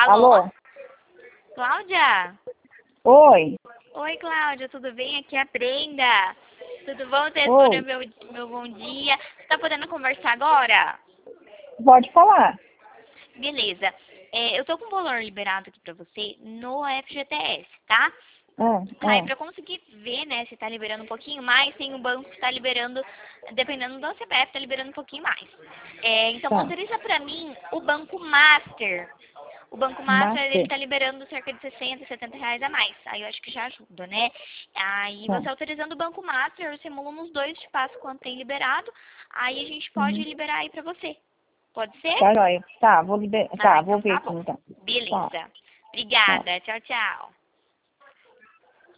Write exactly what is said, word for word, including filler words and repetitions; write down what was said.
Alô? Alô? Cláudia? Oi. Oi, Cláudia, tudo bem? Aqui é a Brenda. Tudo bom? Você Oi. respondeu meu, meu bom dia. Você tá podendo conversar agora? Pode falar. Beleza. É, eu tô com o valor liberado aqui pra você no F G T S, tá? Ah, Aí ah, pra conseguir ver, né, se tá liberando um pouquinho mais, tem um banco que tá liberando, dependendo do C P F, tá liberando um pouquinho mais. É, então tá. autoriza pra mim o Banco Master. O Banco Master, ele Master. tá liberando cerca de sessenta, setenta reais a mais. Aí eu acho que já ajuda, né? Aí Tá. você autorizando o Banco Master, eu simulo nos dois, te passo quanto tem liberado. Aí a gente pode Uhum. liberar aí pra você. Pode ser? Tá, joia. Tá, vou liber... Ah, tá, vou então ver tá aqui bom. então. Tá, Beleza. tá. Obrigada. Tchau, tchau.